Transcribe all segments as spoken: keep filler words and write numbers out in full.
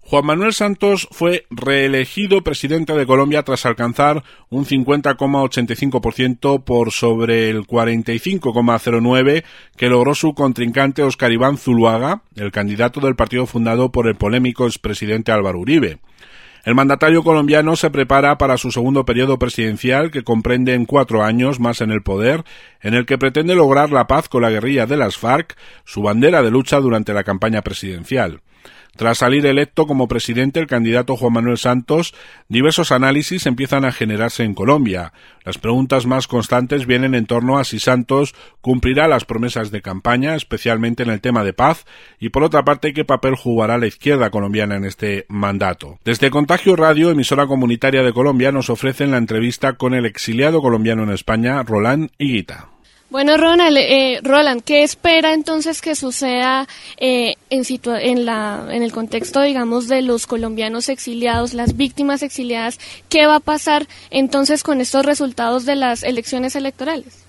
Juan Manuel Santos fue reelegido presidente de Colombia tras alcanzar un cincuenta coma ochenta y cinco por ciento por sobre el cuarenta y cinco coma cero nueve por ciento que logró su contrincante Óscar Iván Zuluaga, el candidato del partido fundado por el polémico expresidente Álvaro Uribe. El mandatario colombiano se prepara para su segundo periodo presidencial, que comprende en cuatro años más en el poder, en el que pretende lograr la paz con la guerrilla de las FARC, su bandera de lucha durante la campaña presidencial. Tras salir electo como presidente el candidato Juan Manuel Santos, diversos análisis empiezan a generarse en Colombia. Las preguntas más constantes vienen en torno a si Santos cumplirá las promesas de campaña, especialmente en el tema de paz, y por otra parte, qué papel jugará la izquierda colombiana en este mandato. Desde Contagio Radio, emisora comunitaria de Colombia, nos ofrecen la entrevista con el exiliado colombiano en España, Roland Higuita. Bueno, Ronald, eh, Roland, ¿qué espera entonces que suceda eh, en, situa- en, la, en el contexto, digamos, de los colombianos exiliados, las víctimas exiliadas? ¿Qué va a pasar entonces con estos resultados de las elecciones electorales?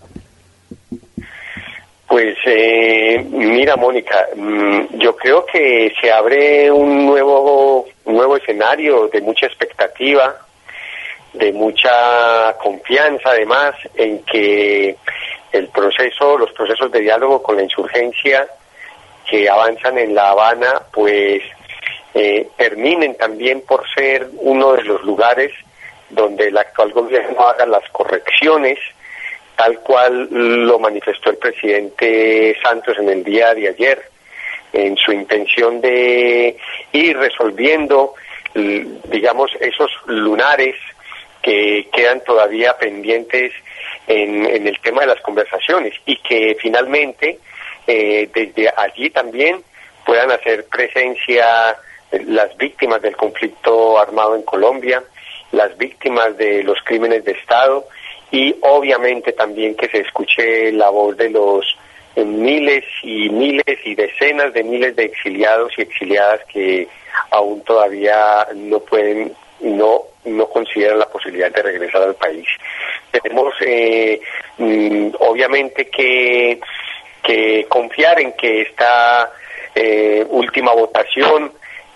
Pues eh, mira, Mónica, yo creo que se abre un nuevo, un nuevo escenario de mucha expectativa, de mucha confianza, además, en que el proceso, los procesos de diálogo con la insurgencia que avanzan en La Habana, pues eh, terminen también por ser uno de los lugares donde el actual gobierno haga las correcciones, tal cual lo manifestó el presidente Santos en el día de ayer, en su intención de ir resolviendo, digamos, esos lunares que quedan todavía pendientes en, en el tema de las conversaciones, y que finalmente eh, desde allí también puedan hacer presencia las víctimas del conflicto armado en Colombia, las víctimas de los crímenes de Estado, y obviamente también que se escuche la voz de los eh, miles y miles y decenas de miles de exiliados y exiliadas que aún todavía no pueden, no no consideran la posibilidad de regresar al país. Tenemos eh, mm, obviamente que, que confiar en que esta eh, última votación,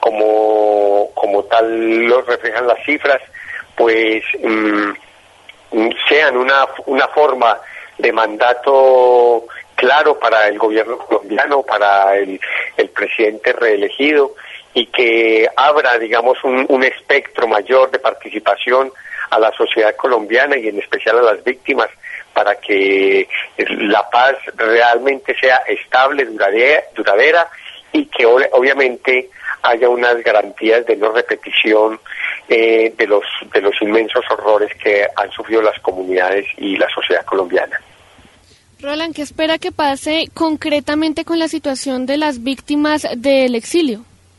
como, como tal lo reflejan las cifras, pues mm, sean una, una forma de mandato claro para el gobierno colombiano, para el, el presidente reelegido, y que abra, digamos, un, un espectro mayor de participación a la sociedad colombiana y en especial a las víctimas, para que la paz realmente sea estable, duradera, duradera y que ob- obviamente haya unas garantías de no repetición eh, de los de los inmensos horrores que han sufrido las comunidades y la sociedad colombiana. Roland, ¿qué espera que pase concretamente con la situación de las víctimas del exilio?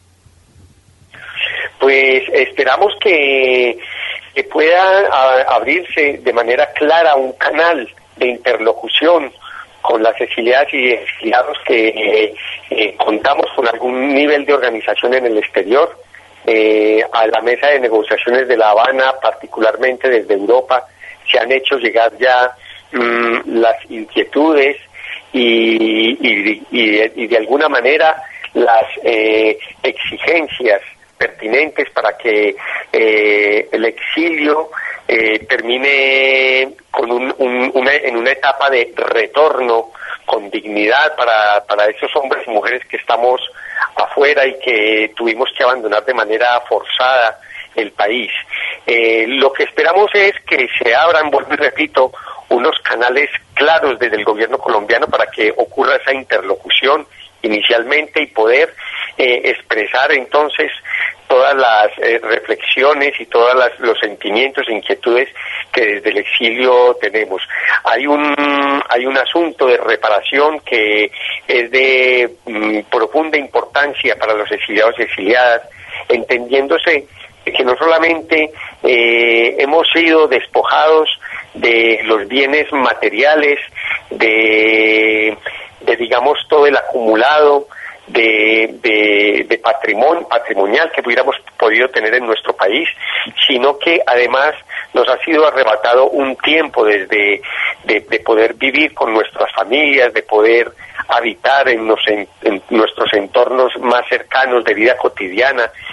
Pues esperamos que, que pueda a, abrirse de manera clara un canal de interlocución con las exiliadas y exiliados que eh, eh, contamos con algún nivel de organización en el exterior. Eh, a la mesa de negociaciones de La Habana, particularmente desde Europa, se han hecho llegar ya mmm, las inquietudes y, y, y, y de alguna manera las eh, exigencias pertinentes para que eh, el exilio eh, termine con un, un, una, en una etapa de retorno con dignidad para, para esos hombres y mujeres que estamos afuera y que tuvimos que abandonar de manera forzada el país. Eh, lo que esperamos es que se abran, vuelvo y repito, unos canales claros desde el gobierno colombiano para que ocurra esa interlocución inicialmente y poder eh, expresar entonces todas las eh, reflexiones y todos los sentimientos e inquietudes que desde el exilio tenemos. Hay un hay un asunto de reparación que es de mm, profunda importancia para los exiliados y exiliadas, entendiéndose que no solamente eh, hemos sido despojados de los bienes materiales, de, de digamos todo el acumulado de, de, de patrimonio patrimonial que hubiéramos podido tener en nuestro país, sino que además nos ha sido arrebatado un tiempo desde de, de poder vivir con nuestras familias, de poder habitar en, los, en, en nuestros entornos más cercanos de vida cotidiana,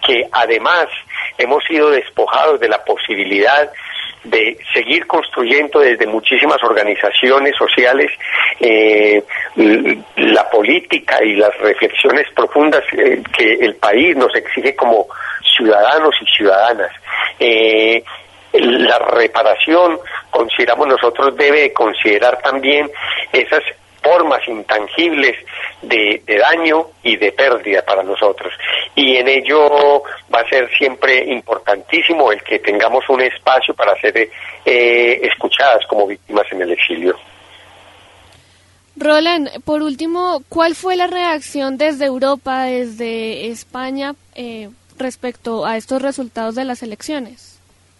que además hemos sido despojados de la posibilidad de seguir construyendo desde muchísimas organizaciones sociales eh, la política y las reflexiones profundas eh, que el país nos exige como ciudadanos y ciudadanas. Eh, la reparación, consideramos nosotros, debe considerar también esas formas intangibles de, de daño y de pérdida para nosotros. Y en ello va a ser siempre importantísimo el que tengamos un espacio para ser eh, escuchadas como víctimas en el exilio. Roland, por último, ¿cuál fue la reacción desde Europa, desde España, eh, respecto a estos resultados de las elecciones?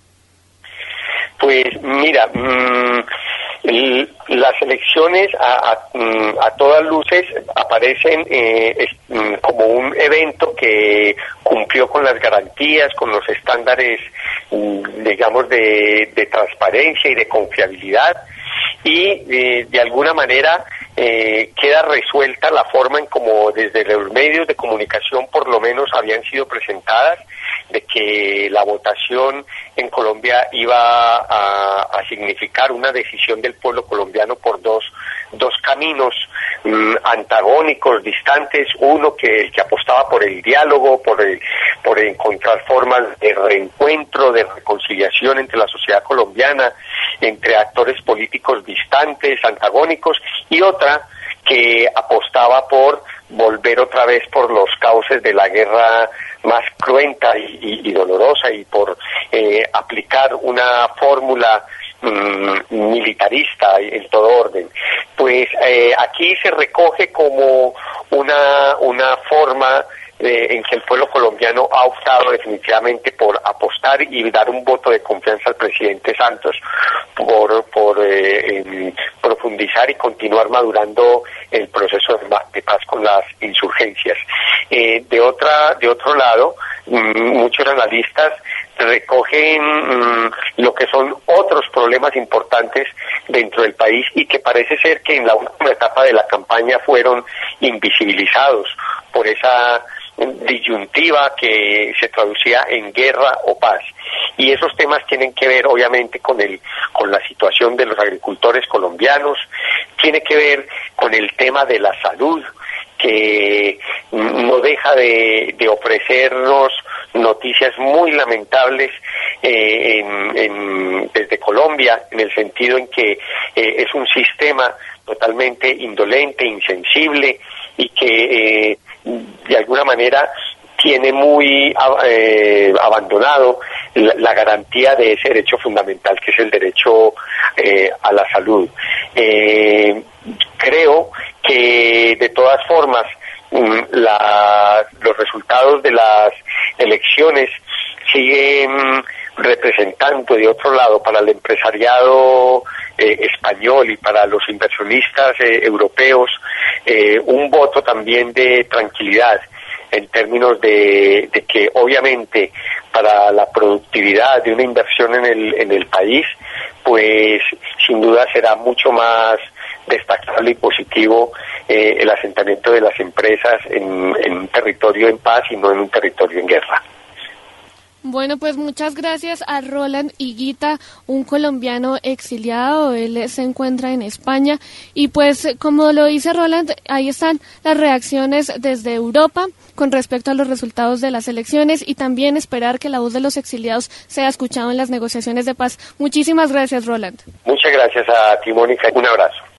Pues mira, mmm, las elecciones a, a, a todas luces aparecen eh, es, como un evento que cumplió con las garantías, con los estándares, digamos, de, de transparencia y de confiabilidad, y eh, de alguna manera eh, queda resuelta la forma en como desde los medios de comunicación por lo menos habían sido presentadas, de que la votación en Colombia iba a, a significar una decisión del pueblo colombiano por dos dos caminos mmm, antagónicos, distantes. Uno que, que apostaba por el diálogo, por el, por encontrar formas de reencuentro, de reconciliación entre la sociedad colombiana, entre actores políticos distantes, antagónicos, y otra que apostaba por volver otra vez por los cauces de la guerra más cruenta y, y, y dolorosa, y por eh, aplicar una fórmula mmm, militarista en todo orden. Pues eh, aquí se recoge como una una forma eh, en que el pueblo colombiano ha optado definitivamente por apostar y dar un voto de confianza al presidente Santos, por por eh, eh, profundizar y continuar madurando el proceso de paz con las insurgencias. Eh, de otra de otro lado, muchos analistas recogen mmm, lo que son otros problemas importantes dentro del país y que parece ser que en la última etapa de la campaña fueron invisibilizados por esa disyuntiva que se traducía en guerra o paz. Y esos temas tienen que ver obviamente con el con la situación de los agricultores colombianos, tiene que ver con el tema de la salud, que no deja de, de ofrecernos noticias muy lamentables eh, en, en, desde Colombia, en el sentido en que eh, es un sistema totalmente indolente, insensible, y que eh, de alguna manera tiene muy eh, abandonado la, la garantía de ese derecho fundamental que es el derecho eh, a la salud. Eh, creo que de todas formas la, los resultados de las elecciones siguen representando de otro lado para el empresariado eh, español y para los inversionistas eh, europeos eh, un voto también de tranquilidad, en términos de, de que obviamente para la productividad de una inversión en el en el país, pues sin duda será mucho más destacable y positivo eh, el asentamiento de las empresas en, en un territorio en paz y no en un territorio en guerra. Bueno, pues muchas gracias a Roland Higuita, un colombiano exiliado. Él se encuentra en España y pues como lo dice Roland, ahí están las reacciones desde Europa con respecto a los resultados de las elecciones y también esperar que la voz de los exiliados sea escuchada en las negociaciones de paz. Muchísimas gracias, Roland. Muchas gracias a ti, Mónica. Un abrazo.